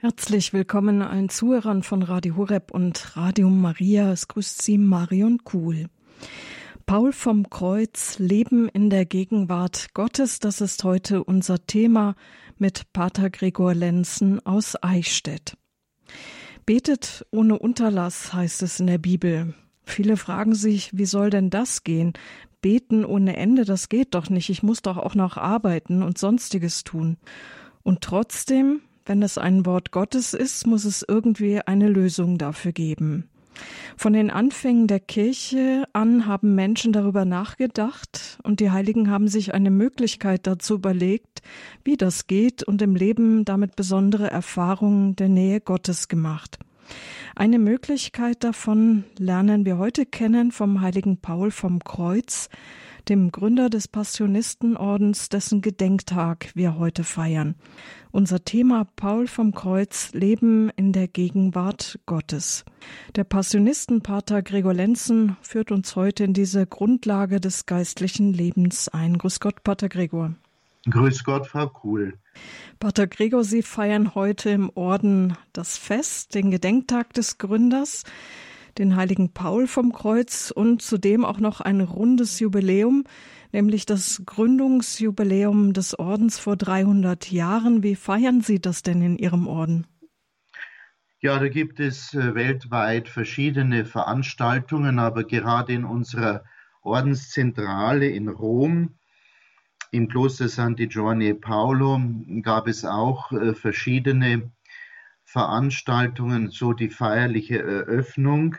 Herzlich willkommen allen Zuhörern von Radio Horeb und Radio Maria. Es grüßt Sie Marion Kuhl. Paul vom Kreuz, Leben in der Gegenwart Gottes, das ist heute unser Thema mit Pater Gregor Lenzen aus Eichstätt. Betet ohne Unterlass, heißt es in der Bibel. Viele fragen sich, wie soll denn das gehen? Beten ohne Ende, das geht doch nicht. Ich muss doch auch noch arbeiten und Sonstiges tun. Und trotzdem, wenn es ein Wort Gottes ist, muss es irgendwie eine Lösung dafür geben. Von den Anfängen der Kirche an haben Menschen darüber nachgedacht und die Heiligen haben sich eine Möglichkeit dazu überlegt, wie das geht und im Leben damit besondere Erfahrungen der Nähe Gottes gemacht. Eine Möglichkeit davon lernen wir heute kennen vom heiligen Paul vom Kreuz, dem Gründer des Passionistenordens, dessen Gedenktag wir heute feiern. Unser Thema Paul vom Kreuz, Leben in der Gegenwart Gottes. Der Passionistenpater Gregor Lenzen führt uns heute in diese Grundlage des geistlichen Lebens ein. Grüß Gott, Pater Gregor. Grüß Gott, Frau Kuhl. Pater Gregor, Sie feiern heute im Orden das Fest, den Gedenktag des Gründers, den heiligen Paul vom Kreuz und zudem auch noch ein rundes Jubiläum, nämlich das Gründungsjubiläum des Ordens vor 300 Jahren. Wie feiern Sie das denn in Ihrem Orden? Ja, da gibt es weltweit verschiedene Veranstaltungen, aber gerade in unserer Ordenszentrale in Rom, im Kloster Santi Giovanni e Paolo, gab es auch verschiedene Veranstaltungen, so die feierliche Eröffnung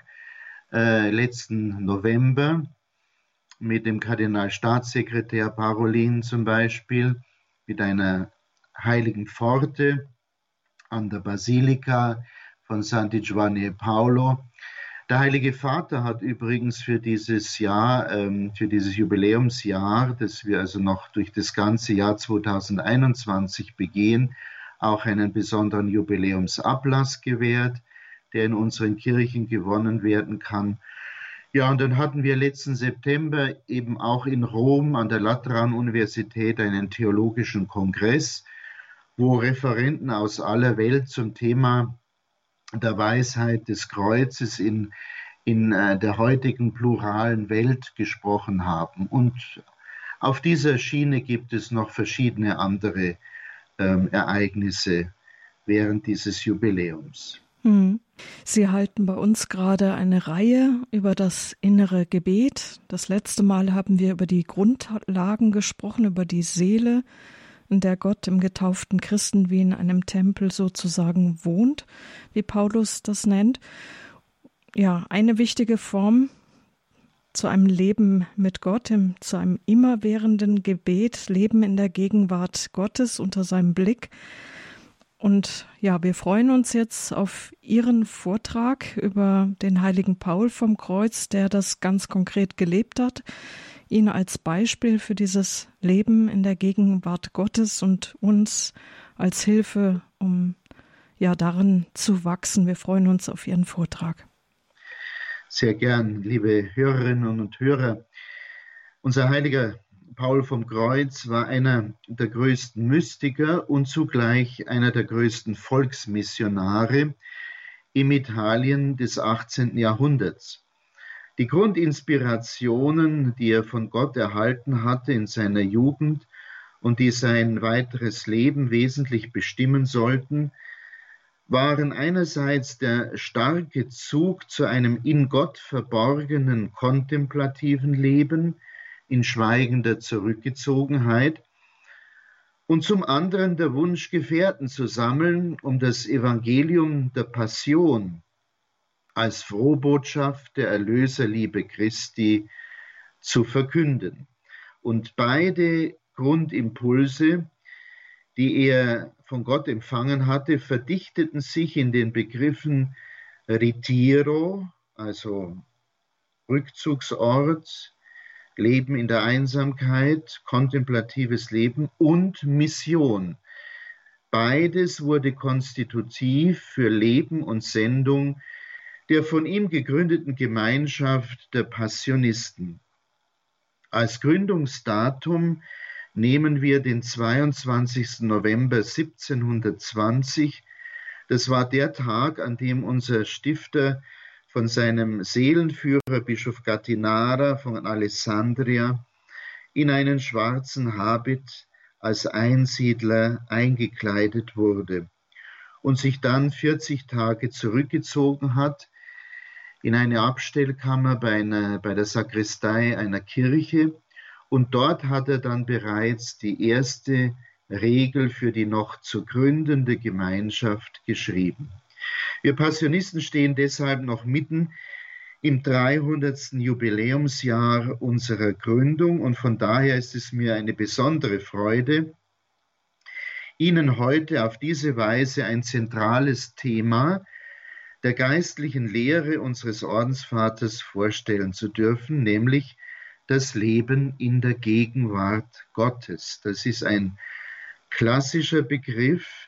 letzten November mit dem Kardinalstaatssekretär Parolin zum Beispiel, mit einer heiligen Pforte an der Basilika von Santi Giovanni e Paolo. Der Heilige Vater hat übrigens für dieses Jahr, für dieses Jubiläumsjahr, das wir also noch durch das ganze Jahr 2021 begehen, auch einen besonderen Jubiläumsablass gewährt, der in unseren Kirchen gewonnen werden kann. Ja, und dann hatten wir letzten September eben auch in Rom an der Lateranuniversität einen theologischen Kongress, wo Referenten aus aller Welt zum Thema der Weisheit des Kreuzes in der heutigen pluralen Welt gesprochen haben. Und auf dieser Schiene gibt es noch verschiedene andere Ereignisse während dieses Jubiläums. Sie halten bei uns gerade eine Reihe über das innere Gebet. Das letzte Mal haben wir über die Grundlagen gesprochen, über die Seele, in der Gott im getauften Christen wie in einem Tempel sozusagen wohnt, wie Paulus das nennt. Ja, eine wichtige Form zu einem Leben mit Gott, zu einem immerwährenden Gebet, Leben in der Gegenwart Gottes unter seinem Blick. Und ja, wir freuen uns jetzt auf Ihren Vortrag über den heiligen Paul vom Kreuz, der das ganz konkret gelebt hat, ihn als Beispiel für dieses Leben in der Gegenwart Gottes und uns als Hilfe, um ja darin zu wachsen. Wir freuen uns auf Ihren Vortrag. Sehr gern, liebe Hörerinnen und Hörer. Unser heiliger Paul vom Kreuz war einer der größten Mystiker und zugleich einer der größten Volksmissionare im Italien des 18. Jahrhunderts. Die Grundinspirationen, die er von Gott erhalten hatte in seiner Jugend und die sein weiteres Leben wesentlich bestimmen sollten, waren einerseits der starke Zug zu einem in Gott verborgenen kontemplativen Leben in schweigender Zurückgezogenheit und zum anderen der Wunsch, Gefährten zu sammeln, um das Evangelium der Passion als Frohbotschaft der Erlöserliebe Christi zu verkünden. Und beide Grundimpulse, die er von Gott empfangen hatte, verdichteten sich in den Begriffen Retiro, also Rückzugsort, Leben in der Einsamkeit, kontemplatives Leben und Mission. Beides wurde konstitutiv für Leben und Sendung der von ihm gegründeten Gemeinschaft der Passionisten. Als Gründungsdatum nehmen wir den 22. November 1720 Das war der Tag, an dem unser Stifter von seinem Seelenführer Bischof Gattinara von Alessandria in einen schwarzen Habit als Einsiedler eingekleidet wurde und sich dann 40 Tage zurückgezogen hat in eine Abstellkammer bei der Sakristei einer Kirche. Und dort hat er dann bereits die erste Regel für die noch zu gründende Gemeinschaft geschrieben. Wir Passionisten stehen deshalb noch mitten im 300. Jubiläumsjahr unserer Gründung und von daher ist es mir eine besondere Freude, Ihnen heute auf diese Weise ein zentrales Thema der geistlichen Lehre unseres Ordensvaters vorstellen zu dürfen, nämlich das Leben in der Gegenwart Gottes. Das ist ein klassischer Begriff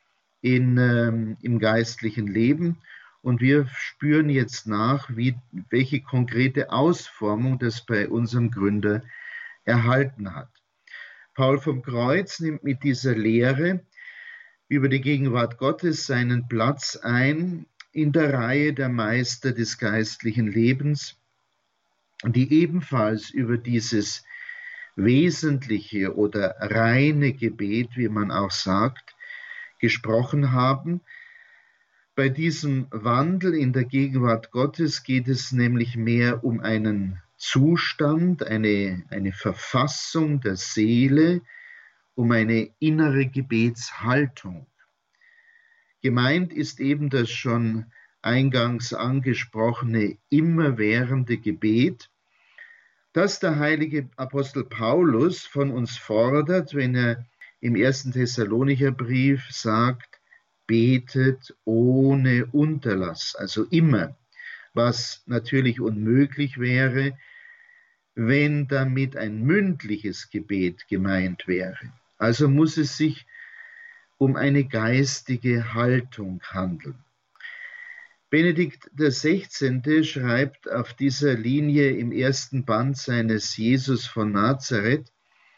im geistlichen Leben und wir spüren jetzt nach, welche konkrete Ausformung das bei unserem Gründer erhalten hat. Paul vom Kreuz nimmt mit dieser Lehre über die Gegenwart Gottes seinen Platz ein in der Reihe der Meister des geistlichen Lebens, die ebenfalls über dieses wesentliche oder reine Gebet, wie man auch sagt, gesprochen haben. Bei diesem Wandel in der Gegenwart Gottes geht es nämlich mehr um einen Zustand, eine Verfassung der Seele, um eine innere Gebetshaltung. Gemeint ist eben das schon eingangs angesprochene immerwährende Gebet, das der heilige Apostel Paulus von uns fordert, wenn er im 1. Thessalonicher Brief sagt, betet ohne Unterlass, also immer, was natürlich unmöglich wäre, wenn damit ein mündliches Gebet gemeint wäre. Also muss es sich um eine geistige Haltung handeln. Benedikt XVI. Schreibt auf dieser Linie im ersten Band seines Jesus von Nazareth,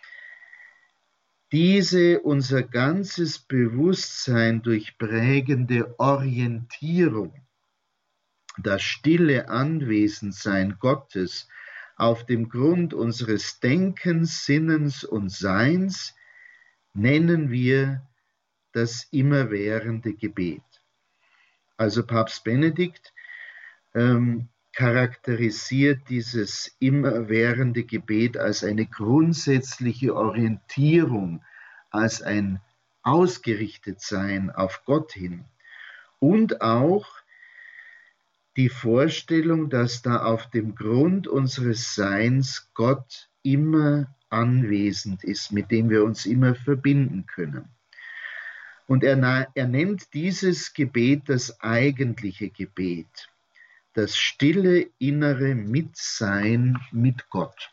diese unser ganzes Bewusstsein durchprägende Orientierung, das stille Anwesensein Gottes auf dem Grund unseres Denkens, Sinnens und Seins, nennen wir das immerwährende Gebet. Also Papst Benedikt charakterisiert dieses immerwährende Gebet als eine grundsätzliche Orientierung, als ein Ausgerichtetsein auf Gott hin und auch die Vorstellung, dass da auf dem Grund unseres Seins Gott immer anwesend ist, mit dem wir uns immer verbinden können. Und er nennt dieses Gebet das eigentliche Gebet, das stille innere Mitsein mit Gott.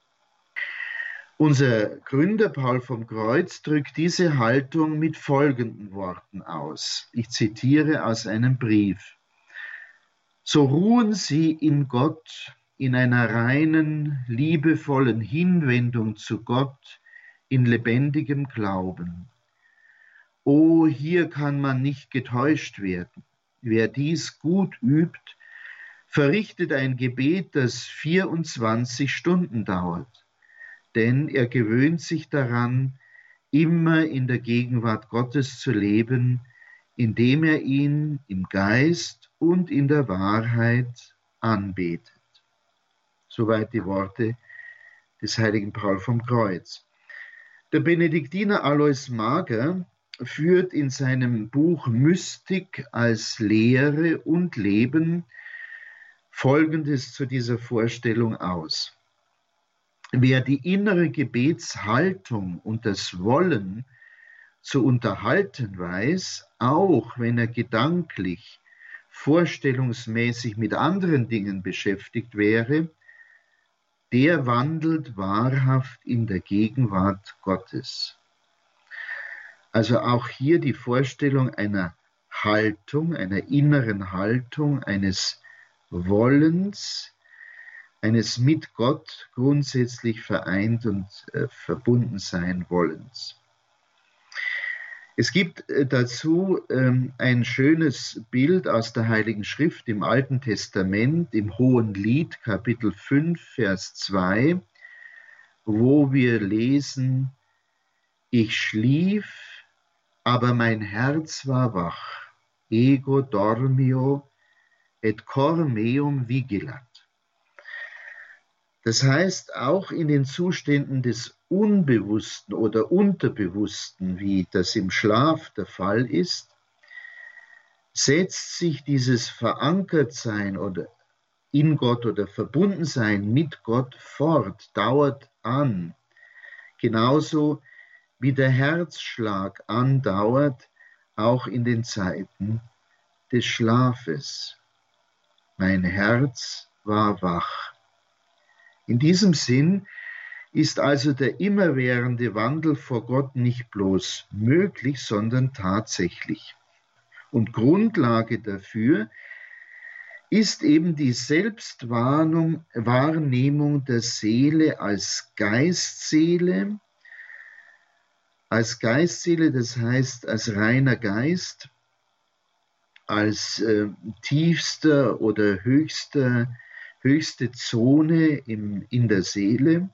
Unser Gründer Paul vom Kreuz drückt diese Haltung mit folgenden Worten aus. Ich zitiere aus einem Brief. So ruhen Sie in Gott, in einer reinen, liebevollen Hinwendung zu Gott, in lebendigem Glauben. Oh, hier kann man nicht getäuscht werden. Wer dies gut übt, verrichtet ein Gebet, das 24 Stunden dauert. Denn er gewöhnt sich daran, immer in der Gegenwart Gottes zu leben, indem er ihn im Geist und in der Wahrheit anbetet. Soweit die Worte des heiligen Paul vom Kreuz. Der Benediktiner Alois Mager führt in seinem Buch Mystik als Lehre und Leben Folgendes zu dieser Vorstellung aus. Wer die innere Gebetshaltung und das Wollen zu unterhalten weiß, auch wenn er gedanklich, vorstellungsmäßig mit anderen Dingen beschäftigt wäre, der wandelt wahrhaft in der Gegenwart Gottes. Also auch hier die Vorstellung einer Haltung, einer inneren Haltung, eines Wollens, eines mit Gott grundsätzlich vereint und verbunden sein Wollens. Es gibt dazu ein schönes Bild aus der Heiligen Schrift im Alten Testament, im Hohen Lied, Kapitel 5, Vers 2, wo wir lesen: Ich schlief, aber mein Herz war wach, ego dormio et cor meum vigilat. Das heißt, auch in den Zuständen des Unbewussten oder Unterbewussten, wie das im Schlaf der Fall ist, setzt sich dieses Verankertsein oder in Gott oder Verbundensein mit Gott fort, dauert an, genauso wie der Herzschlag andauert, auch in den Zeiten des Schlafes. Mein Herz war wach. In diesem Sinn ist also der immerwährende Wandel vor Gott nicht bloß möglich, sondern tatsächlich. Und Grundlage dafür ist eben die Selbstwahrnehmung der Seele als Geistseele, das heißt als reiner Geist, als tiefster oder höchste Zone in der Seele,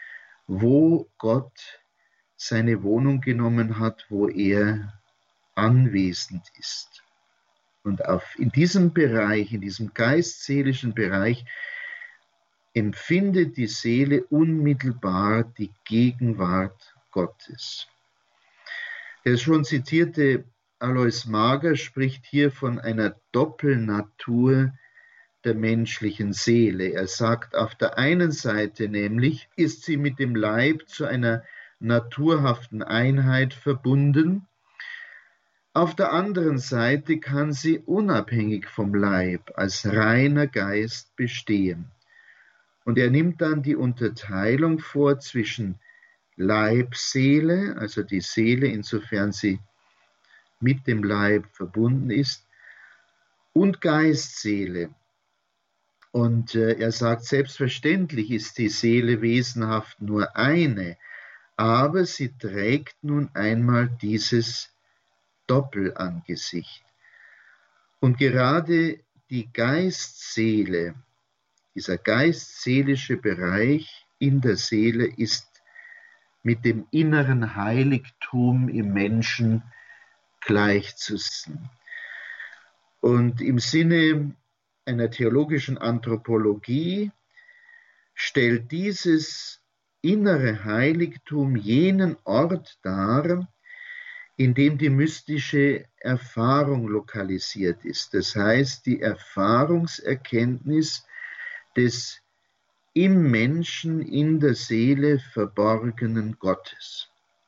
wo Gott seine Wohnung genommen hat, wo er anwesend ist. Und in diesem Bereich, in diesem geistseelischen Bereich, empfindet die Seele unmittelbar die Gegenwart Gottes. Der schon zitierte Alois Mager spricht hier von einer Doppelnatur der menschlichen Seele. Er sagt, auf der einen Seite nämlich ist sie mit dem Leib zu einer naturhaften Einheit verbunden, auf der anderen Seite kann sie unabhängig vom Leib als reiner Geist bestehen. Und er nimmt dann die Unterteilung vor zwischen Leib-Seele, also die Seele, insofern sie mit dem Leib verbunden ist, und Geist-Seele. Und er sagt, selbstverständlich ist die Seele wesenhaft nur eine, aber sie trägt nun einmal dieses Doppelangesicht. Und gerade die Geist-Seele, dieser geistseelische Bereich in der Seele ist mit dem inneren Heiligtum im Menschen gleichzusetzen. Und im Sinne einer theologischen Anthropologie stellt dieses innere Heiligtum jenen Ort dar, in dem die mystische Erfahrung lokalisiert ist. Das heißt, die Erfahrungserkenntnis des im Menschen, in der Seele verborgenen Gottes.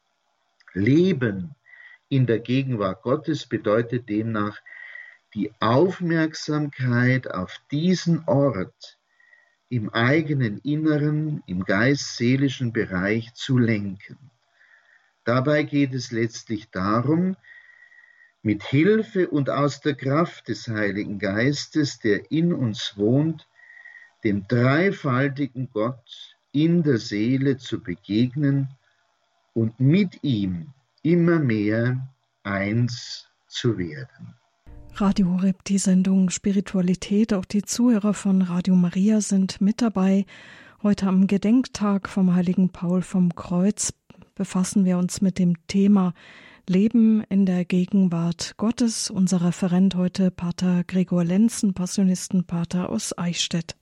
Leben in der Gegenwart Gottes bedeutet demnach, die Aufmerksamkeit auf diesen Ort im eigenen Inneren, im geist-seelischen Bereich zu lenken. Dabei geht es letztlich darum, mit Hilfe und aus der Kraft des Heiligen Geistes, der in uns wohnt, dem dreifaltigen Gott in der Seele zu begegnen und mit ihm immer mehr eins zu werden. Radio Horeb, die Sendung Spiritualität. Auch die Zuhörer von Radio Maria sind mit dabei. Heute am Gedenktag vom heiligen Paul vom Kreuz befassen wir uns mit dem Thema Leben in der Gegenwart Gottes. Unser Referent heute Pater Gregor Lenzen, Passionistenpater aus Eichstätt.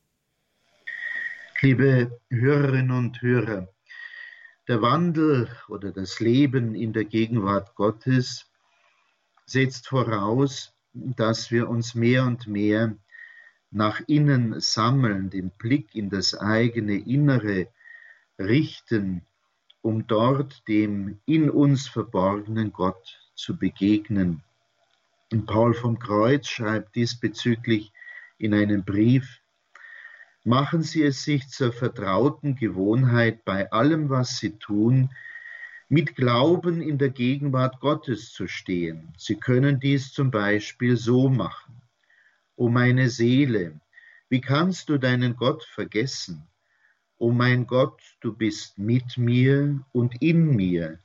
Liebe Hörerinnen und Hörer, der Wandel oder das Leben in der Gegenwart Gottes setzt voraus, dass wir uns mehr und mehr nach innen sammeln, den Blick in das eigene Innere richten, um dort dem in uns verborgenen Gott zu begegnen. Und Paul vom Kreuz schreibt diesbezüglich in einem Brief: Machen Sie es sich zur vertrauten Gewohnheit, bei allem, was Sie tun, mit Glauben in der Gegenwart Gottes zu stehen. Sie können dies zum Beispiel so machen: O meine Seele, wie kannst du deinen Gott vergessen? O mein Gott, du bist mit mir und in mir.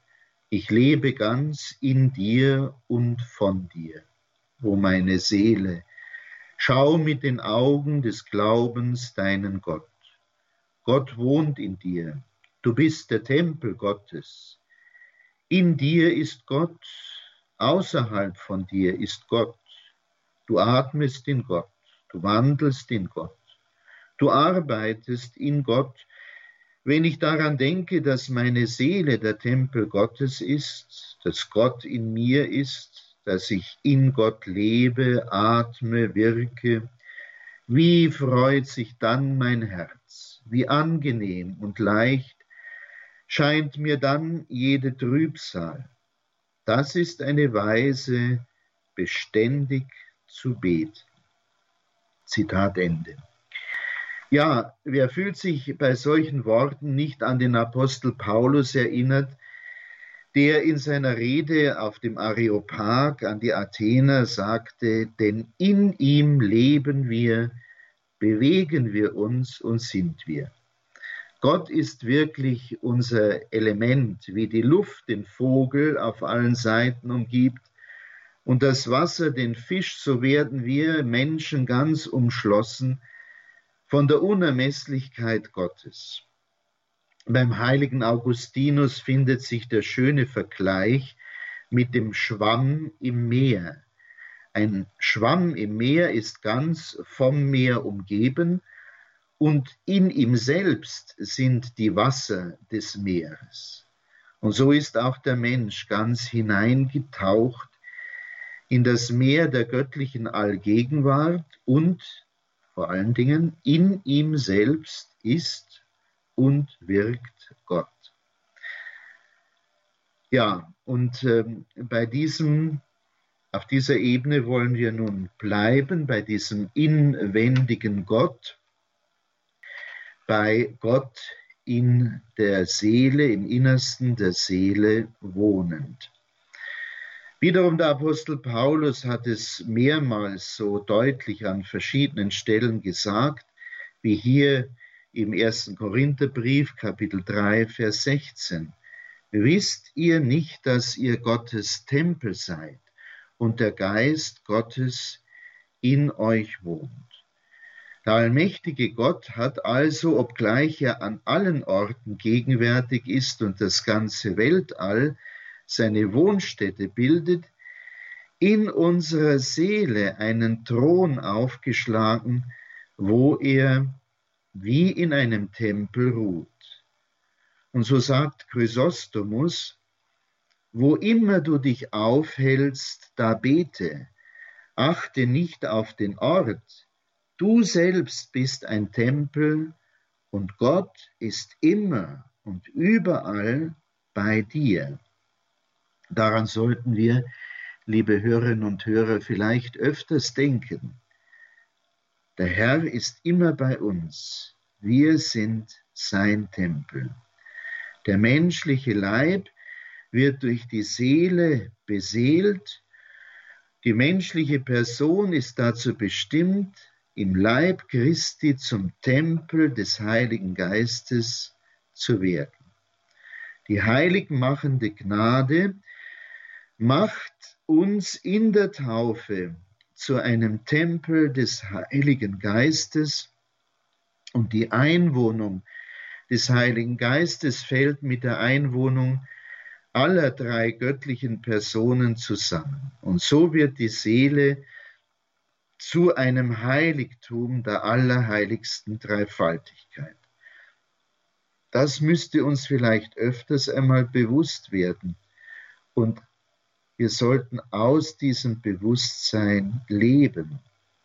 Ich lebe ganz in dir und von dir, o meine Seele. Schau mit den Augen des Glaubens deinen Gott. Gott wohnt in dir. Du bist der Tempel Gottes. In dir ist Gott, außerhalb von dir ist Gott. Du atmest in Gott, du wandelst in Gott, du arbeitest in Gott. Wenn ich daran denke, dass meine Seele der Tempel Gottes ist, dass Gott in mir ist, dass ich in Gott lebe, atme, wirke, wie freut sich dann mein Herz, wie angenehm und leicht scheint mir dann jede Trübsal. Das ist eine Weise, beständig zu beten. Zitat Ende. Ja, wer fühlt sich bei solchen Worten nicht an den Apostel Paulus erinnert, der in seiner Rede auf dem Areopag an die Athener sagte, denn in ihm leben wir, bewegen wir uns und sind wir. Gott ist wirklich unser Element, wie die Luft den Vogel auf allen Seiten umgibt und das Wasser den Fisch, so werden wir Menschen ganz umschlossen von der Unermesslichkeit Gottes. Beim heiligen Augustinus findet sich der schöne Vergleich mit dem Schwamm im Meer. Ein Schwamm im Meer ist ganz vom Meer umgeben und in ihm selbst sind die Wasser des Meeres. Und so ist auch der Mensch ganz hineingetaucht in das Meer der göttlichen Allgegenwart und vor allen Dingen in ihm selbst ist und wirkt Gott. Ja, und auf dieser Ebene wollen wir nun bleiben, bei diesem inwendigen Gott, bei Gott in der Seele, im Innersten der Seele wohnend. Wiederum der Apostel Paulus hat es mehrmals so deutlich an verschiedenen Stellen gesagt, wie hier im 1. Korintherbrief, Kapitel 3, Vers 16. Wisst ihr nicht, dass ihr Gottes Tempel seid und der Geist Gottes in euch wohnt? Der allmächtige Gott hat also, obgleich er an allen Orten gegenwärtig ist und das ganze Weltall seine Wohnstätte bildet, in unserer Seele einen Thron aufgeschlagen, wo er wie in einem Tempel ruht. Und so sagt Chrysostomus, wo immer du dich aufhältst, da bete, achte nicht auf den Ort, du selbst bist ein Tempel und Gott ist immer und überall bei dir. Daran sollten wir, liebe Hörerinnen und Hörer, vielleicht öfters denken. Der Herr ist immer bei uns. Wir sind sein Tempel. Der menschliche Leib wird durch die Seele beseelt. Die menschliche Person ist dazu bestimmt, im Leib Christi zum Tempel des Heiligen Geistes zu werden. Die heiligmachende Gnade macht uns in der Taufe zu einem Tempel des Heiligen Geistes und die Einwohnung des Heiligen Geistes fällt mit der Einwohnung aller drei göttlichen Personen zusammen. Und so wird die Seele zu einem Heiligtum der allerheiligsten Dreifaltigkeit. Das müsste uns vielleicht öfters einmal bewusst werden und wir sollten aus diesem Bewusstsein leben.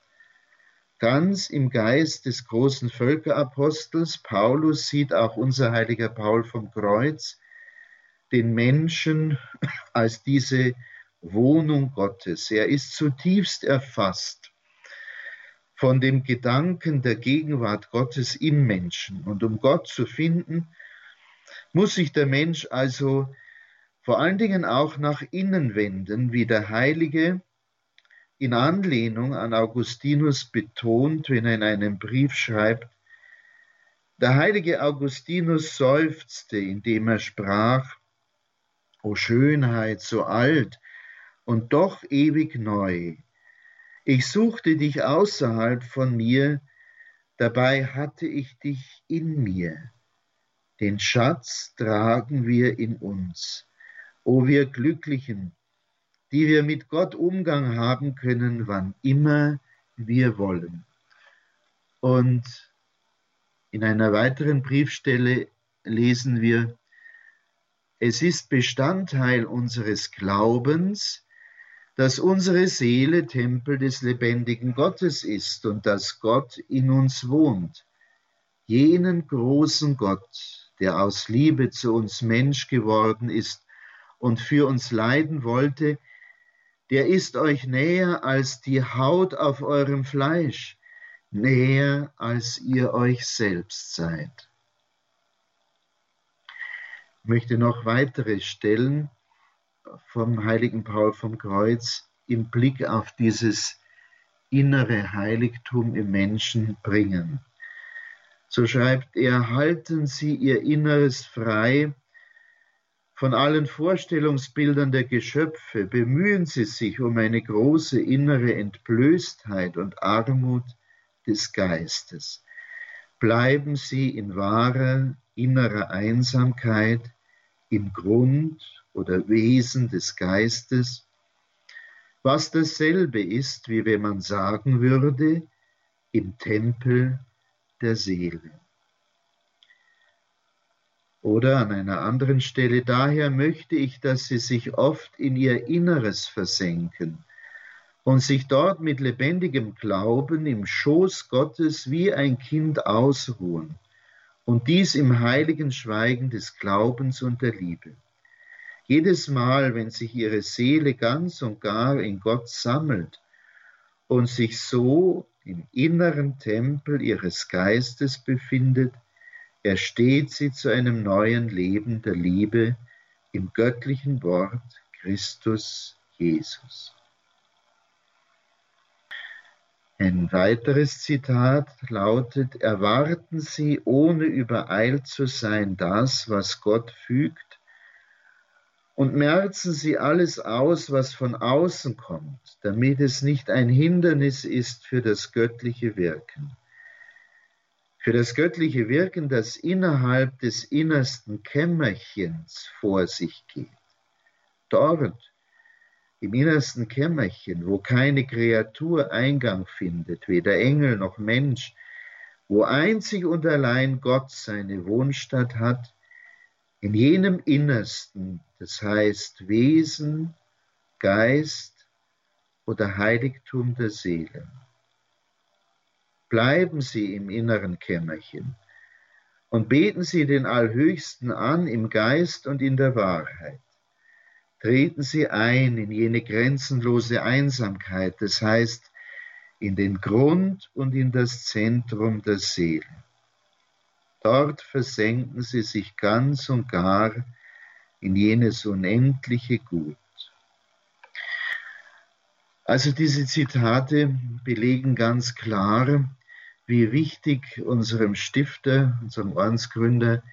Ganz im Geist des großen Völkerapostels Paulus sieht auch unser heiliger Paul vom Kreuz den Menschen als diese Wohnung Gottes. Er ist zutiefst erfasst von dem Gedanken der Gegenwart Gottes im Menschen. Und um Gott zu finden, muss sich der Mensch also vor allen Dingen auch nach innen wenden, wie der Heilige in Anlehnung an Augustinus betont, wenn er in einem Brief schreibt, der heilige Augustinus seufzte, indem er sprach, O Schönheit, so alt und doch ewig neu. Ich suchte dich außerhalb von mir, dabei hatte ich dich in mir. Den Schatz tragen wir in uns. O wir Glücklichen, die wir mit Gott Umgang haben können, wann immer wir wollen. Und in einer weiteren Briefstelle lesen wir: Es ist Bestandteil unseres Glaubens, dass unsere Seele Tempel des lebendigen Gottes ist und dass Gott in uns wohnt. Jenen großen Gott, der aus Liebe zu uns Mensch geworden ist und für uns leiden wollte, der ist euch näher als die Haut auf eurem Fleisch, näher als ihr euch selbst seid. Ich möchte noch weitere Stellen vom heiligen Paul vom Kreuz im Blick auf dieses innere Heiligtum im Menschen bringen. So schreibt er: Halten Sie Ihr Inneres frei von allen Vorstellungsbildern der Geschöpfe, bemühen Sie sich um eine große innere Entblößtheit und Armut des Geistes. Bleiben Sie in wahrer innerer Einsamkeit im Grund oder Wesen des Geistes, was dasselbe ist, wie wenn man sagen würde, im Tempel der Seele. Oder an einer anderen Stelle: Daher möchte ich, dass Sie sich oft in Ihr Inneres versenken und sich dort mit lebendigem Glauben im Schoß Gottes wie ein Kind ausruhen, und dies im heiligen Schweigen des Glaubens und der Liebe. Jedes Mal, wenn sich Ihre Seele ganz und gar in Gott sammelt und sich so im inneren Tempel Ihres Geistes befindet, ersteht sie zu einem neuen Leben der Liebe im göttlichen Wort Christus Jesus. Ein weiteres Zitat lautet: Erwarten Sie, ohne übereilt zu sein, das, was Gott fügt, und merzen Sie alles aus, was von außen kommt, damit es nicht ein Hindernis ist für das göttliche Wirken. Für das göttliche Wirken, das innerhalb des innersten Kämmerchens vor sich geht. Dort, im innersten Kämmerchen, wo keine Kreatur Eingang findet, weder Engel noch Mensch, wo einzig und allein Gott seine Wohnstatt hat, in jenem Innersten, das heißt Wesen, Geist oder Heiligtum der Seele. Bleiben Sie im inneren Kämmerchen und beten Sie den Allhöchsten an im Geist und in der Wahrheit. Treten Sie ein in jene grenzenlose Einsamkeit, das heißt in den Grund und in das Zentrum der Seele. Dort versenken Sie sich ganz und gar in jenes unendliche Gut. Also diese Zitate belegen ganz klar, wie wichtig unserem Stifter, unserem Ordensgründer,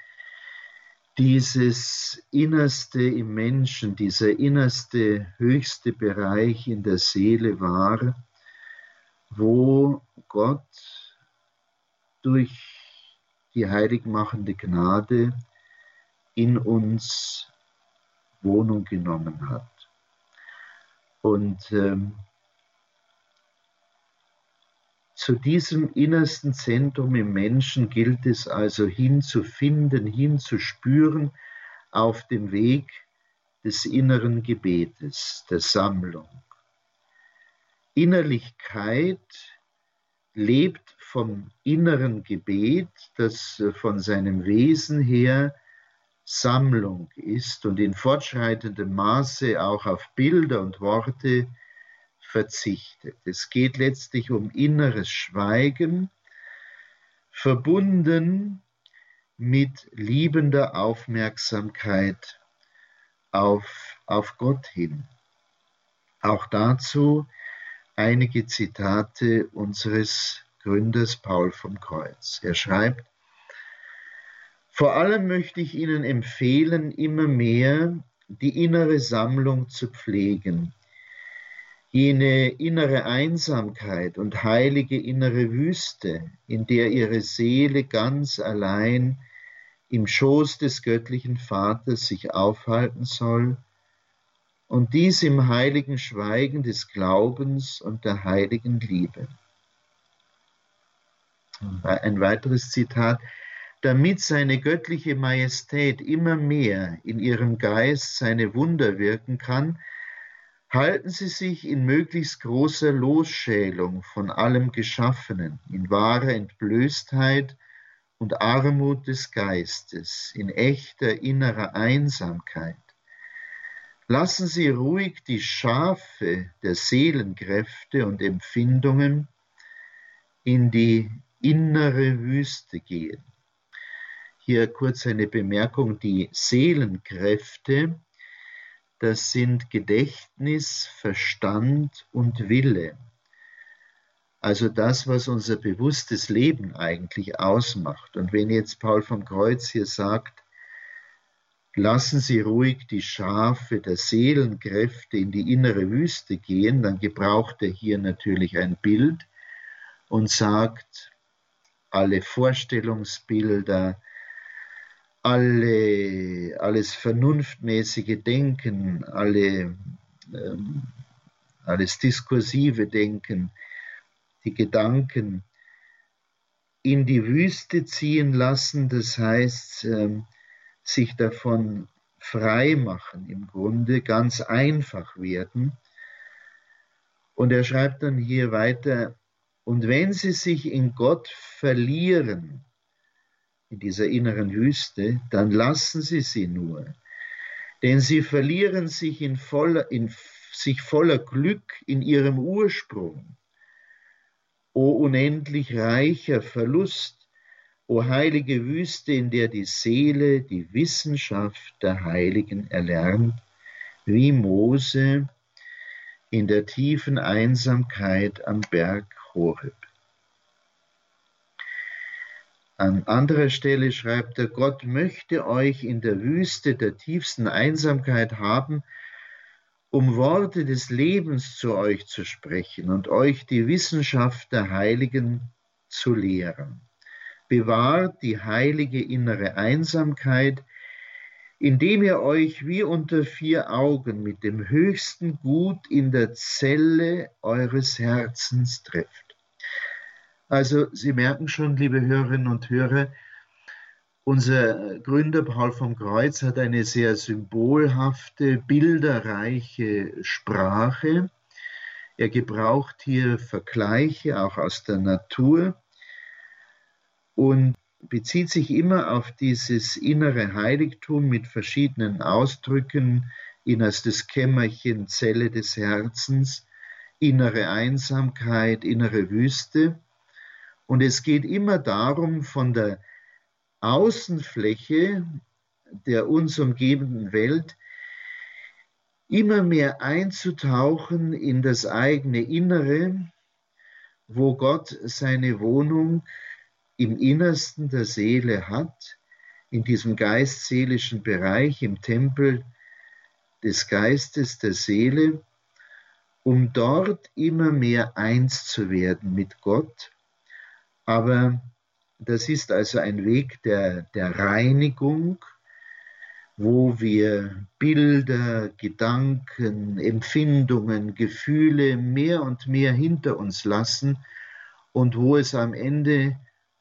dieses Innerste im Menschen, dieser innerste, höchste Bereich in der Seele war, wo Gott durch die heiligmachende Gnade in uns Wohnung genommen hat. Und zu diesem innersten Zentrum im Menschen gilt es also hinzufinden, hinzuspüren auf dem Weg des inneren Gebetes, der Sammlung. Innerlichkeit lebt vom inneren Gebet, das von seinem Wesen her Sammlung ist und in fortschreitendem Maße auch auf Bilder und Worte verzichtet. Es geht letztlich um inneres Schweigen, verbunden mit liebender Aufmerksamkeit auf Gott hin. Auch dazu einige Zitate unseres Gründers Paul vom Kreuz. Er schreibt: Vor allem möchte ich Ihnen empfehlen, immer mehr die innere Sammlung zu pflegen, jene innere Einsamkeit und heilige innere Wüste, in der ihre Seele ganz allein im Schoß des göttlichen Vaters sich aufhalten soll, und dies im heiligen Schweigen des Glaubens und der heiligen Liebe. Ein weiteres Zitat: Damit seine göttliche Majestät immer mehr in ihrem Geist seine Wunder wirken kann, halten sie sich in möglichst großer Losschälung von allem Geschaffenen, in wahrer Entblößtheit und Armut des Geistes, in echter innerer Einsamkeit. Lassen Sie ruhig die Schafe der Seelenkräfte und Empfindungen in die innere Wüste gehen. Hier kurz eine Bemerkung: Die Seelenkräfte, das sind Gedächtnis, Verstand und Wille. Also das, was unser bewusstes Leben eigentlich ausmacht. Und wenn jetzt Paul vom Kreuz hier sagt, lassen Sie ruhig die Schafe der Seelenkräfte in die innere Wüste gehen, dann gebraucht er hier natürlich ein Bild und sagt, alle Vorstellungsbilder, alles vernunftmäßige Denken, alles diskursive Denken, die Gedanken in die Wüste ziehen lassen, das heißt, sich davon frei machen, im Grunde ganz einfach werden. Und er schreibt dann hier weiter, und wenn sie sich in Gott verlieren, in dieser inneren Wüste, dann lassen sie nur. Denn sie verlieren sich voller Glück in ihrem Ursprung. O unendlich reicher Verlust, o heilige Wüste, in der die Seele die Wissenschaft der Heiligen erlernt, wie Mose in der tiefen Einsamkeit am Berg Horeb. An anderer Stelle schreibt er, Gott möchte euch in der Wüste der tiefsten Einsamkeit haben, um Worte des Lebens zu euch zu sprechen und euch die Wissenschaft der Heiligen zu lehren. Bewahrt die heilige innere Einsamkeit, indem ihr euch wie unter 4 Augen mit dem höchsten Gut in der Zelle eures Herzens trefft. Also Sie merken schon, liebe Hörerinnen und Hörer, unser Gründer Paul vom Kreuz hat eine sehr symbolhafte, bilderreiche Sprache. Er gebraucht hier Vergleiche auch aus der Natur und bezieht sich immer auf dieses innere Heiligtum mit verschiedenen Ausdrücken, innerstes Kämmerchen, Zelle des Herzens, innere Einsamkeit, innere Wüste. Und es geht immer darum, von der Außenfläche der uns umgebenden Welt immer mehr einzutauchen in das eigene Innere, wo Gott seine Wohnung im Innersten der Seele hat, in diesem geist-seelischen Bereich, im Tempel des Geistes, der Seele, um dort immer mehr eins zu werden mit Gott. Aber das ist also ein Weg der Reinigung, wo wir Bilder, Gedanken, Empfindungen, Gefühle mehr und mehr hinter uns lassen und wo es am Ende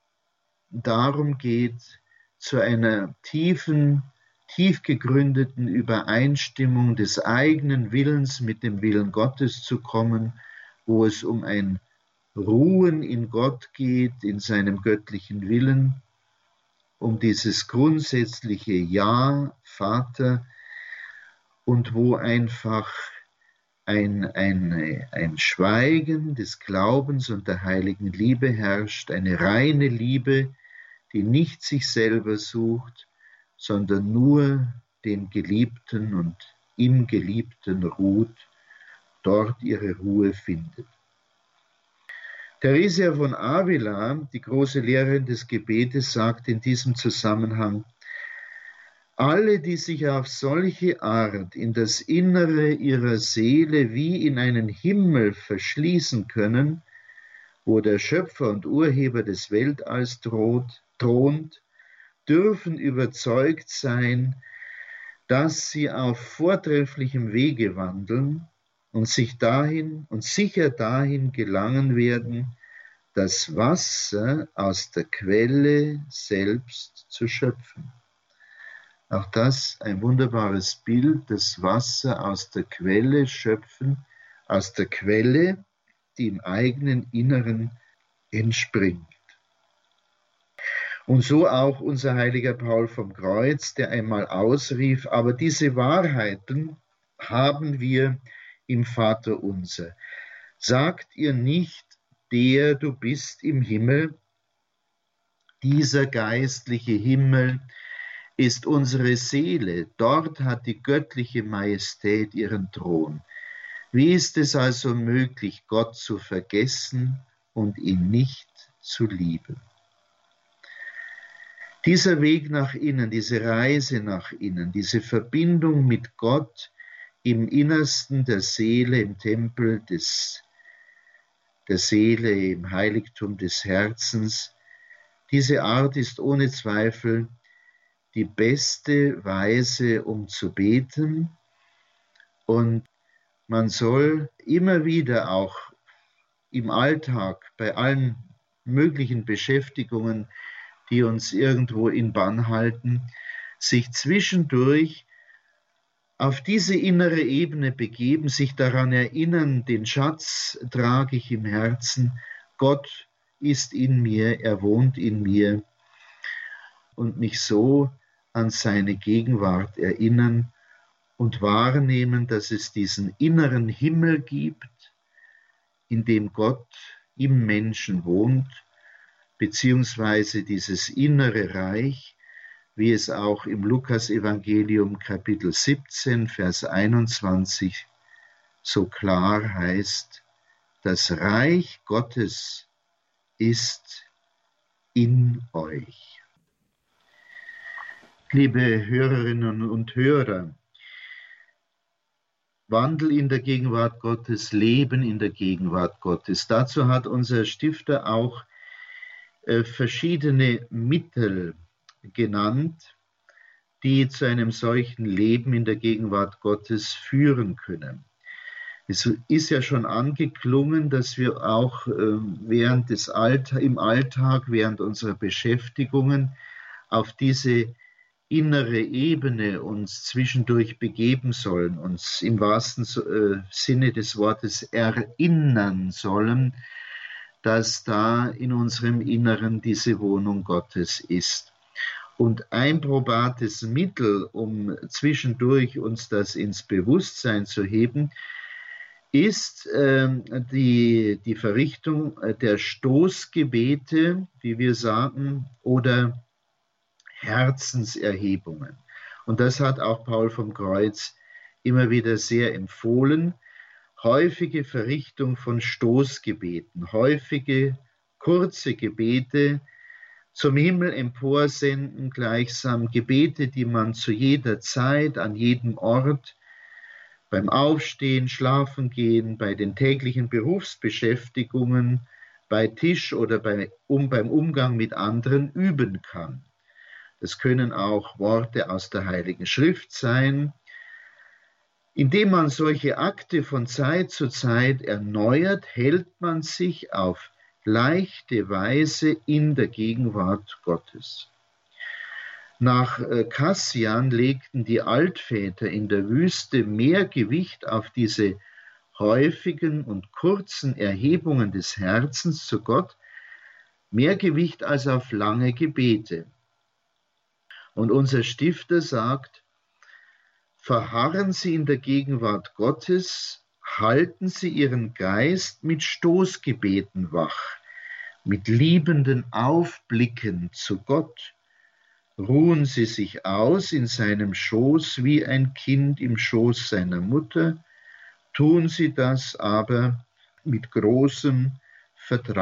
darum geht, zu einer tief gegründeten Übereinstimmung des eigenen Willens mit dem Willen Gottes zu kommen, wo es um ein Ruhen in Gott geht, in seinem göttlichen Willen, um dieses grundsätzliche Ja, Vater, und wo einfach ein Schweigen des Glaubens und der heiligen Liebe herrscht, eine reine Liebe, die nicht sich selber sucht, sondern nur den Geliebten und im Geliebten ruht, dort ihre Ruhe findet. Theresia von Avila, die große Lehrerin des Gebetes, sagt in diesem Zusammenhang, Alle, die sich auf solche Art in das Innere ihrer Seele wie in einen Himmel verschließen können, wo der Schöpfer und Urheber des Weltalls thront, dürfen überzeugt sein, dass sie auf vortrefflichem Wege wandeln und sicher dahin gelangen werden, das Wasser aus der Quelle selbst zu schöpfen. Auch das ein wunderbares Bild, das Wasser aus der Quelle schöpfen, aus der Quelle, die im eigenen Inneren entspringt. Und so auch unser heiliger Paul vom Kreuz, der einmal ausrief, aber diese Wahrheiten haben wir im Vaterunser. Sagt ihr nicht, der du bist im Himmel? Dieser geistliche Himmel ist unsere Seele. Dort hat die göttliche Majestät ihren Thron. Wie ist es also möglich, Gott zu vergessen und ihn nicht zu lieben? Dieser Weg nach innen, diese Reise nach innen, diese Verbindung mit Gott im Innersten der Seele, im Tempel der Seele, im Heiligtum des Herzens, diese Art ist ohne Zweifel die beste Weise, um zu beten. Und man soll immer wieder auch im Alltag, bei allen möglichen Beschäftigungen, die uns irgendwo in Bann halten, sich zwischendurch auf diese innere Ebene begeben, sich daran erinnern, den Schatz trage ich im Herzen, Gott ist in mir, er wohnt in mir, und mich so an seine Gegenwart erinnern und wahrnehmen, dass es diesen inneren Himmel gibt, in dem Gott im Menschen wohnt, beziehungsweise dieses innere Reich, wie es auch im Lukas-Evangelium Kapitel 17, Vers 21 so klar heißt, das Reich Gottes ist in euch. Liebe Hörerinnen und Hörer, Wandel in der Gegenwart Gottes, Leben in der Gegenwart Gottes. Dazu hat unser Stifter auch verschiedene Mittel genannt, die zu einem solchen Leben in der Gegenwart Gottes führen können. Es ist ja schon angeklungen, dass wir auch im Alltag, während unserer Beschäftigungen auf diese innere Ebene uns zwischendurch begeben sollen, uns im wahrsten Sinne des Wortes erinnern sollen, dass da in unserem Inneren diese Wohnung Gottes ist. Und ein probates Mittel, um zwischendurch uns das ins Bewusstsein zu heben, ist die Verrichtung der Stoßgebete, wie wir sagen, oder Herzenserhebungen. Und das hat auch Paul vom Kreuz immer wieder sehr empfohlen. Häufige Verrichtung von Stoßgebeten, häufige kurze Gebete zum Himmel emporsenden, gleichsam Gebete, die man zu jeder Zeit, an jedem Ort, beim Aufstehen, Schlafengehen, bei den täglichen Berufsbeschäftigungen, bei Tisch oder beim Umgang mit anderen üben kann. Das können auch Worte aus der Heiligen Schrift sein. Indem man solche Akte von Zeit zu Zeit erneuert, hält man sich auf leichte Weise in der Gegenwart Gottes. Nach Kassian legten die Altväter in der Wüste mehr Gewicht auf diese häufigen und kurzen Erhebungen des Herzens zu Gott, mehr Gewicht als auf lange Gebete. Und unser Stifter sagt, verharren Sie in der Gegenwart Gottes, halten Sie Ihren Geist mit Stoßgebeten wach, mit liebenden Aufblicken zu Gott. Ruhen Sie sich aus in seinem Schoß wie ein Kind im Schoß seiner Mutter, tun Sie das aber mit großem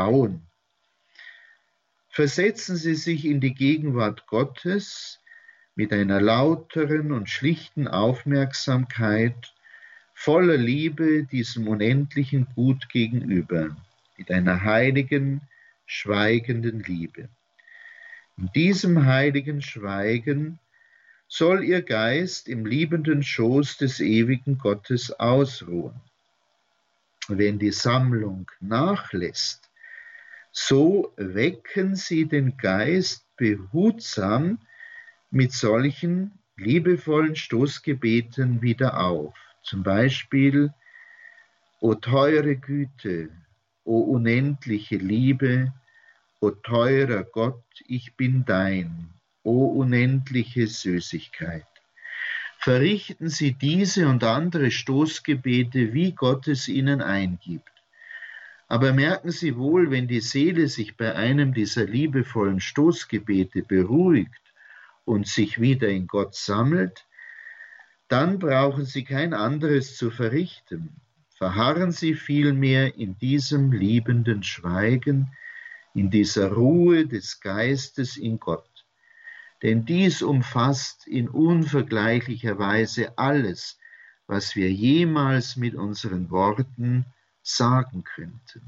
Vertrauen. Versetzen Sie sich in die Gegenwart Gottes, mit einer lauteren und schlichten Aufmerksamkeit, voller Liebe diesem unendlichen Gut gegenüber, mit einer heiligen, schweigenden Liebe. In diesem heiligen Schweigen soll ihr Geist im liebenden Schoß des ewigen Gottes ausruhen. Wenn die Sammlung nachlässt, so wecken sie den Geist behutsam mit solchen liebevollen Stoßgebeten wieder auf. Zum Beispiel: O teure Güte, o unendliche Liebe, o teurer Gott, ich bin dein, o unendliche Süßigkeit. Verrichten Sie diese und andere Stoßgebete, wie Gott es Ihnen eingibt. Aber merken Sie wohl, wenn die Seele sich bei einem dieser liebevollen Stoßgebete beruhigt und sich wieder in Gott sammelt, dann brauchen Sie kein anderes zu verrichten. Verharren Sie vielmehr in diesem liebenden Schweigen, in dieser Ruhe des Geistes in Gott. Denn dies umfasst in unvergleichlicher Weise alles, was wir jemals mit unseren Worten sagen könnten.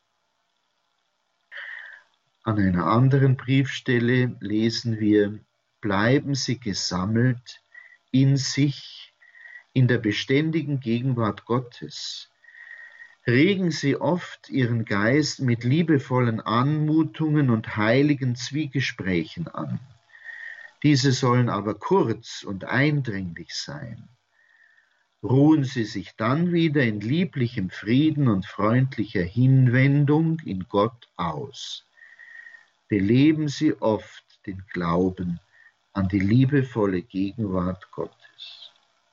An einer anderen Briefstelle lesen wir: Bleiben Sie gesammelt in sich, in der beständigen Gegenwart Gottes. Regen Sie oft Ihren Geist mit liebevollen Anmutungen und heiligen Zwiegesprächen an. Diese sollen aber kurz und eindringlich sein. Ruhen Sie sich dann wieder in lieblichem Frieden und freundlicher Hinwendung in Gott aus. Beleben Sie oft den Glauben an die liebevolle Gegenwart Gottes.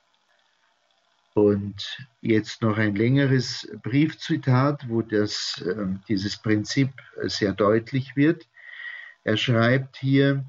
Und jetzt noch ein längeres Briefzitat, wo dieses Prinzip sehr deutlich wird. Er schreibt hier: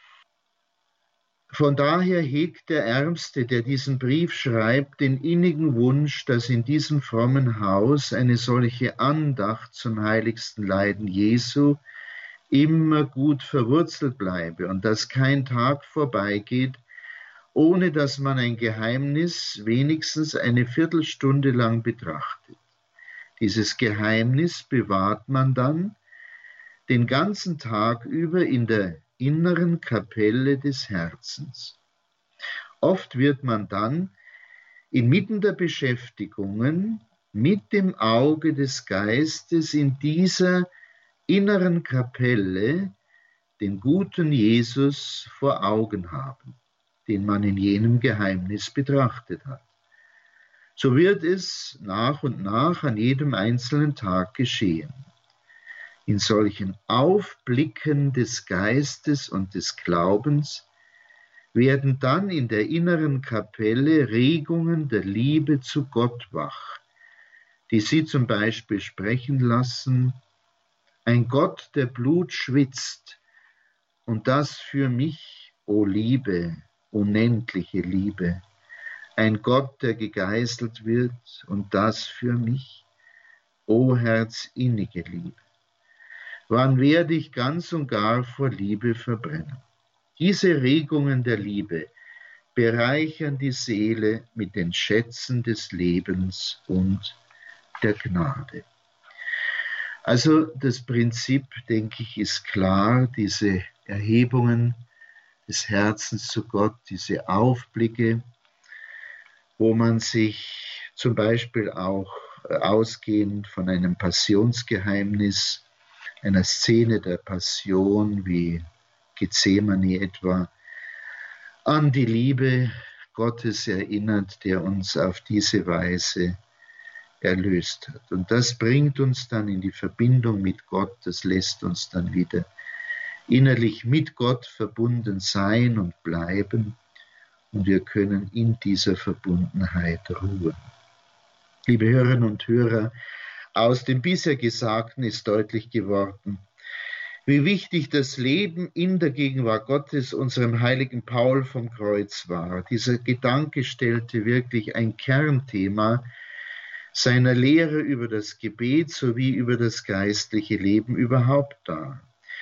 Von daher hegt der Ärmste, der diesen Brief schreibt, den innigen Wunsch, dass in diesem frommen Haus eine solche Andacht zum heiligsten Leiden Jesu immer gut verwurzelt bleibe und dass kein Tag vorbeigeht, ohne dass man ein Geheimnis wenigstens eine Viertelstunde lang betrachtet. Dieses Geheimnis bewahrt man dann den ganzen Tag über in der inneren Kapelle des Herzens. Oft wird man dann inmitten der Beschäftigungen mit dem Auge des Geistes in dieser inneren Kapelle den guten Jesus vor Augen haben, den man in jenem Geheimnis betrachtet hat. So wird es nach und nach an jedem einzelnen Tag geschehen. In solchen Aufblicken des Geistes und des Glaubens werden dann in der inneren Kapelle Regungen der Liebe zu Gott wach, die sie zum Beispiel sprechen lassen: Ein Gott, der Blut schwitzt, und das für mich, o Liebe, unendliche Liebe. Ein Gott, der gegeißelt wird, und das für mich, o herzinnige Liebe. Wann werde ich ganz und gar vor Liebe verbrennen? Diese Regungen der Liebe bereichern die Seele mit den Schätzen des Lebens und der Gnade. Also das Prinzip, denke ich, ist klar: Diese Erhebungen des Herzens zu Gott, diese Aufblicke, wo man sich zum Beispiel auch ausgehend von einem Passionsgeheimnis, einer Szene der Passion wie Gethsemane etwa, an die Liebe Gottes erinnert, der uns auf diese Weise erlöst hat. Und das bringt uns dann in die Verbindung mit Gott, das lässt uns dann wieder innerlich mit Gott verbunden sein und bleiben, und wir können in dieser Verbundenheit ruhen. Liebe Hörerinnen und Hörer, aus dem bisher Gesagten ist deutlich geworden, wie wichtig das Leben in der Gegenwart Gottes unserem heiligen Paul vom Kreuz war. Dieser Gedanke stellte wirklich ein Kernthema seiner Lehre über das Gebet sowie über das geistliche Leben überhaupt dar.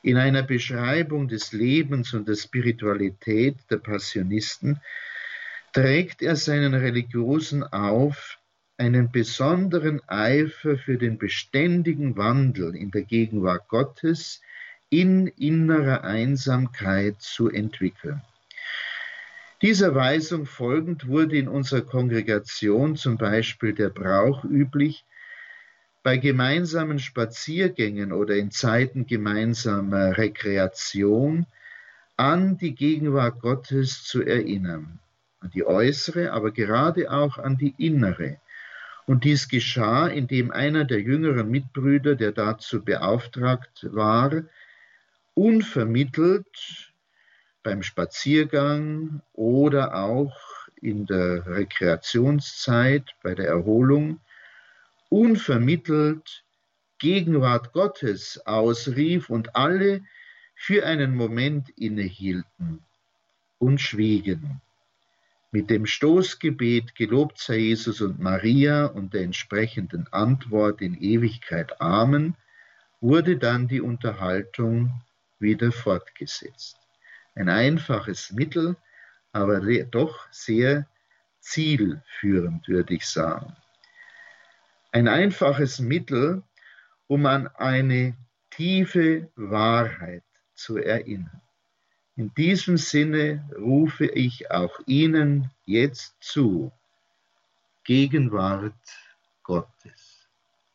In einer Beschreibung des Lebens und der Spiritualität der Passionisten trägt er seinen Religiosen auf, einen besonderen Eifer für den beständigen Wandel in der Gegenwart Gottes in innerer Einsamkeit zu entwickeln. Dieser Weisung folgend wurde in unserer Kongregation zum Beispiel der Brauch üblich, bei gemeinsamen Spaziergängen oder in Zeiten gemeinsamer Rekreation an die Gegenwart Gottes zu erinnern, an die äußere, aber gerade auch an die innere. Und dies geschah, indem einer der jüngeren Mitbrüder, der dazu beauftragt war, unvermittelt beim Spaziergang oder auch in der Rekreationszeit, bei der Erholung, unvermittelt Gegenwart Gottes ausrief und alle für einen Moment innehielten und schwiegen. Mit dem Stoßgebet Gelobt sei Jesus und Maria und der entsprechenden Antwort in Ewigkeit Amen wurde dann die Unterhaltung wieder fortgesetzt. Ein einfaches Mittel, aber doch sehr zielführend, würde ich sagen. Ein einfaches Mittel, um an eine tiefe Wahrheit zu erinnern. In diesem Sinne rufe ich auch Ihnen jetzt zu. Gegenwart Gottes.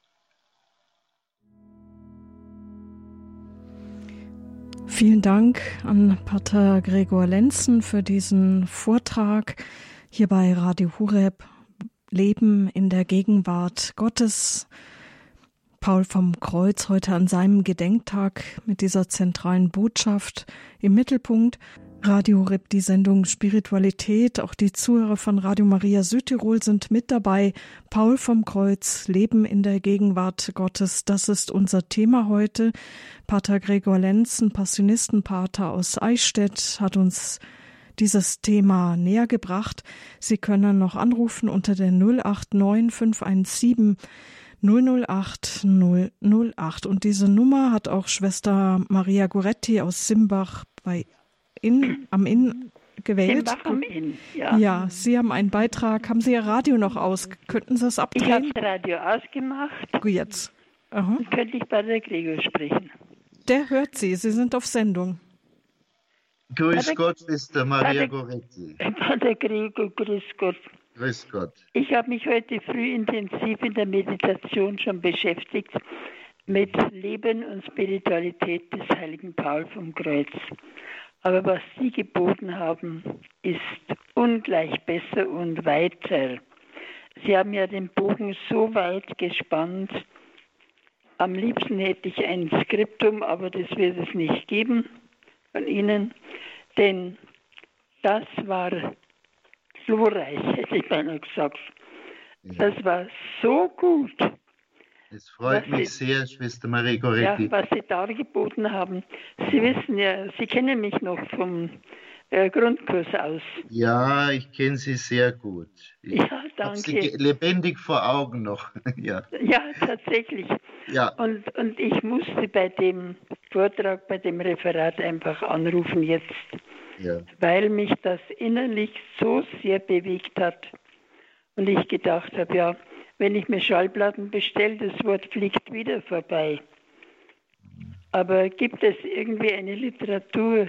Vielen Dank an Pater Gregor Lenzen für diesen Vortrag hier bei Radio Horeb. Leben in der Gegenwart Gottes. Paul vom Kreuz heute an seinem Gedenktag mit dieser zentralen Botschaft im Mittelpunkt. Radio Horeb, die Sendung Spiritualität, auch die Zuhörer von Radio Maria Südtirol sind mit dabei. Paul vom Kreuz, Leben in der Gegenwart Gottes, das ist unser Thema heute. Pater Gregor Lenzen, Passionistenpater aus Eichstätt, hat uns dieses Thema näher gebracht. Sie können noch anrufen unter der 089 517 008 008. Und diese Nummer hat auch Schwester Maria Goretti aus Simbach am Inn gewählt. Simbach am Inn, ja. Ja, Sie haben einen Beitrag. Haben Sie Ihr Radio noch aus? Könnten Sie es abdrehen? Ich habe das Radio ausgemacht. Gut, jetzt. Aha. Könnte ich bei der Gregor sprechen? Der hört Sie. Sie sind auf Sendung. Grüß Gott, Schwester Maria Goretti. Pater Gregor, grüß Gott. Grüß Gott. Ich habe mich heute früh intensiv in der Meditation schon beschäftigt mit Leben und Spiritualität des heiligen Paul vom Kreuz. Aber was Sie geboten haben, ist ungleich besser und weiter. Sie haben ja den Bogen so weit gespannt. Am liebsten hätte ich ein Skriptum, aber das wird es nicht geben von Ihnen, denn das war glorreich, hätte ich beinahe gesagt. Ja. Das war so gut. Es freut mich sehr, Schwester Maria Goretti. Ja, was Sie dargeboten haben. Sie wissen ja, Sie kennen mich noch vom Grundkurs aus. Ja, ich kenne Sie sehr gut. Ich Ja, danke. habe Sie lebendig vor Augen noch. Ja, Ja, tatsächlich. ja. Und ich musste bei dem Vortrag, bei dem Referat einfach anrufen jetzt, Ja. weil mich das innerlich so sehr bewegt hat. Und ich gedacht habe, ja, wenn ich mir Schallplatten bestelle, das Wort fliegt wieder vorbei. Aber gibt es irgendwie eine Literatur?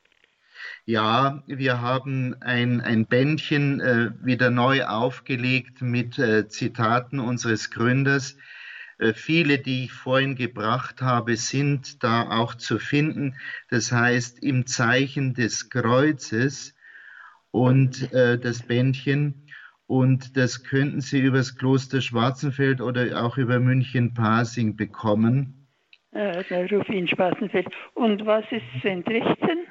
Ja, wir haben ein Bändchen wieder neu aufgelegt mit Zitaten unseres Gründers. Viele, die ich vorhin gebracht habe, sind da auch zu finden. Das heißt, im Zeichen des Kreuzes und das Bändchen. Und das könnten Sie über das Kloster Schwarzenfeld oder auch über München-Pasing bekommen. Da rufe ich in Schwarzenfeld. Und was ist zu entrichten?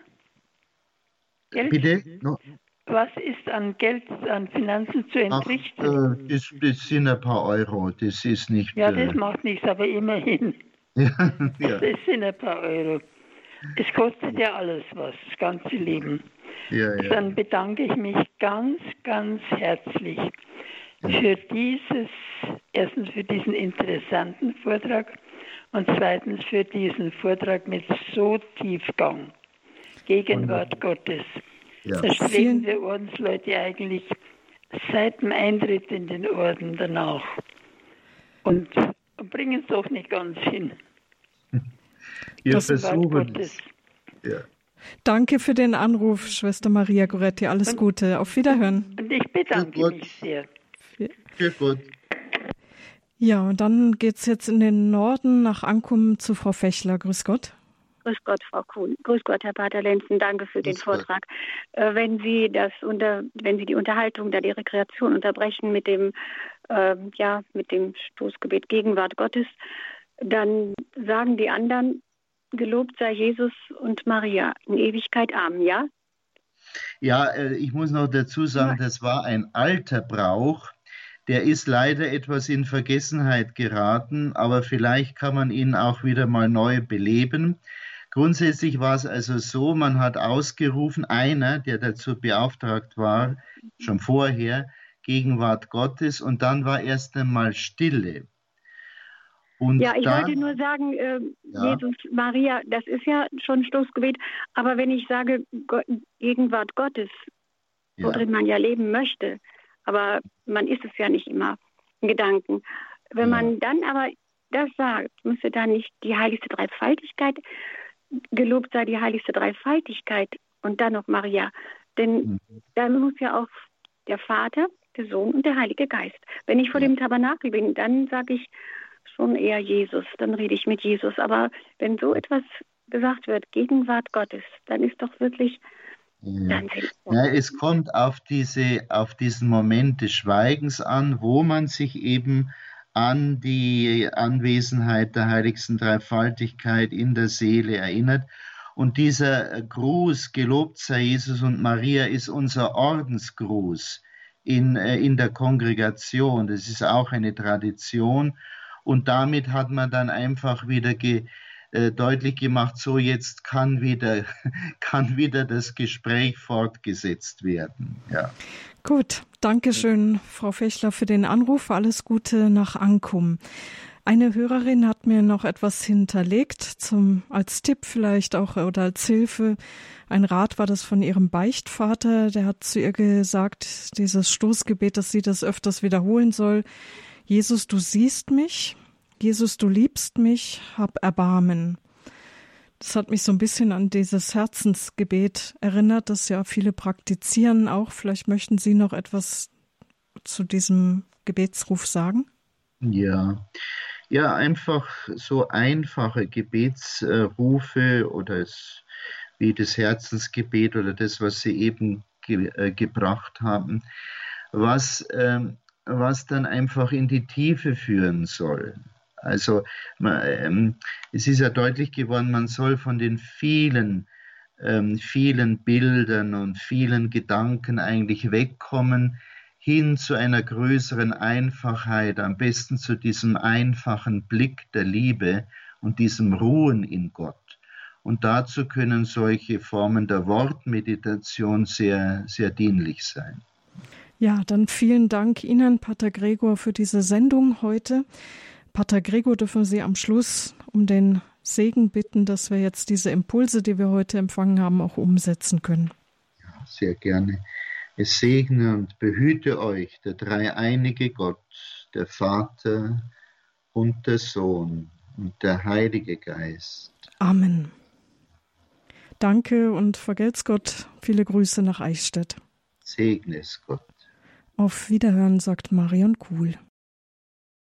Geld? Bitte? No. Was ist an Geld, an Finanzen zu entrichten? Das sind ein paar Euro. Das ist nicht... Ja, das macht nichts, aber immerhin. Ja. Das sind ein paar Euro. Es kostet ja alles was, das ganze Leben. Ja. Dann bedanke ich mich ganz, ganz herzlich für erstens für diesen interessanten Vortrag und zweitens für diesen Vortrag mit so Tiefgang. Gegenwart Gottes. Ja. Da streben wir Ordensleute eigentlich seit dem Eintritt in den Orden danach und bringen es doch nicht ganz hin. Wir Das versuchen es. Ja. Danke für den Anruf, Schwester Maria Goretti. Alles Gute. Auf Wiederhören. Und ich bedanke mich sehr. Sehr gut. Ja, und dann geht's jetzt in den Norden nach Ankum zu Frau Fechler. Grüß Gott. Grüß Gott, Frau Kuhn. Grüß Gott, Herr Pater Lenzen. Danke für den Vortrag. Wenn Sie die Unterhaltung, die Rekreation unterbrechen mit dem Stoßgebet Gegenwart Gottes, dann sagen die anderen, gelobt sei Jesus und Maria in Ewigkeit. Amen, ja? Ja, ich muss noch dazu sagen, das war ein alter Brauch. Der ist leider etwas in Vergessenheit geraten, aber vielleicht kann man ihn auch wieder mal neu beleben. Grundsätzlich war es also so, man hat ausgerufen, einer, der dazu beauftragt war, schon vorher, Gegenwart Gottes, und dann war erst einmal Stille. Und ja, ich wollte nur sagen, Jesus, Maria, das ist ja schon Stoßgebet, aber wenn ich sage Gegenwart Gottes, worin man ja leben möchte, aber man ist es ja nicht immer in Gedanken. Wenn man dann aber das sagt, müsste dann nicht die heiligste Dreifaltigkeit, gelobt sei die heiligste Dreifaltigkeit und dann noch Maria. Denn dann muss ja auch der Vater, der Sohn und der Heilige Geist. Wenn ich vor dem Tabernakel bin, dann sage ich schon eher Jesus, dann rede ich mit Jesus. Aber wenn so etwas gesagt wird, Gegenwart Gottes, dann ist doch wirklich... Ja, es kommt auf diesen Moment des Schweigens an, wo man sich eben an die Anwesenheit der heiligsten Dreifaltigkeit in der Seele erinnert. Und dieser Gruß, gelobt sei Jesus und Maria, ist unser Ordensgruß in der Kongregation. Das ist auch eine Tradition. Und damit hat man dann einfach wieder deutlich gemacht, so jetzt kann wieder das Gespräch fortgesetzt werden. Ja. Gut, danke schön, Frau Fechler, für den Anruf. Alles Gute nach Ankum. Eine Hörerin hat mir noch etwas hinterlegt, als Tipp vielleicht auch oder als Hilfe. Ein Rat war das von ihrem Beichtvater, der hat zu ihr gesagt, dieses Stoßgebet, dass sie das öfters wiederholen soll. Jesus, du siehst mich. Jesus, du liebst mich, hab Erbarmen. Das hat mich so ein bisschen an dieses Herzensgebet erinnert, das ja viele praktizieren auch. Vielleicht möchten Sie noch etwas zu diesem Gebetsruf sagen? Ja, einfach so einfache Gebetsrufe oder wie das Herzensgebet oder das, was Sie eben gebracht haben, was dann einfach in die Tiefe führen soll. Also es ist ja deutlich geworden, man soll von den vielen Bildern und vielen Gedanken eigentlich wegkommen, hin zu einer größeren Einfachheit, am besten zu diesem einfachen Blick der Liebe und diesem Ruhen in Gott. Und dazu können solche Formen der Wortmeditation sehr, sehr dienlich sein. Ja, dann vielen Dank Ihnen, Pater Gregor, für diese Sendung heute. Pater Gregor, dürfen Sie am Schluss um den Segen bitten, dass wir jetzt diese Impulse, die wir heute empfangen haben, auch umsetzen können. Ja, sehr gerne. Es segne und behüte euch der dreieinige Gott, der Vater und der Sohn und der Heilige Geist. Amen. Danke und vergelt's Gott. Viele Grüße nach Eichstätt. Segne es Gott. Auf Wiederhören, sagt Marion Kuhl.